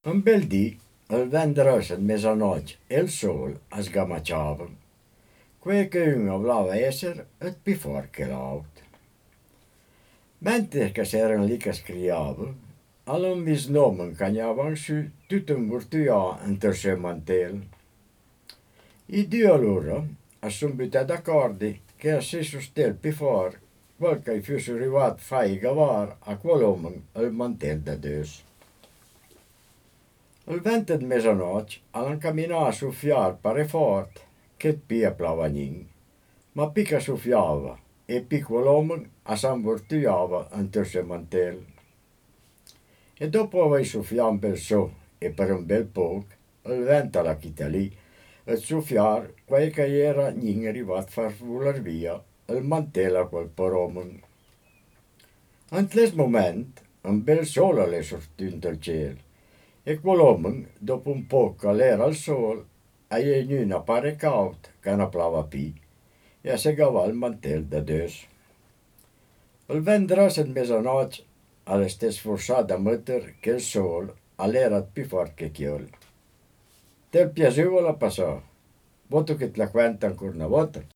Un bel dì, il vendràs en mezzanotte, el sol sgamacciava. Quel che uno voleva essere, et più forte che l'altro. Mentre che s'erano lì che scriava, all'un bisnome cagnavan su tutto un burtuià inter suo mantello. I due allora sono buttati d'accordo che se sostel più forte, quel che fosse arrivato a fare gavare a quell'uomo il mantello da Deus. Il vento di mezzanotte all'incaminava a soffiare pare forte che pia plavanin, ma più soffiava e più quell'uomo s'imbortuiava inter suo mantello. E dopo aver soffiato un bel so e per un bel poco, il vento alla chita lì, e soffiare quel che era non arrivato a far volar via il mantello a quel po'uomo. In quel momento un bel sole è sortito dal cielo e quell'uomo, dopo un po' che era al sole, a una pare cauta che non plava più e si gava il mantello da Deus. Il vendràs in mezzanotte alle stesse forzato a mettere che il sole era più forte che chiel. Te piaceva la passare? Voto che te la cuento ancora una volta.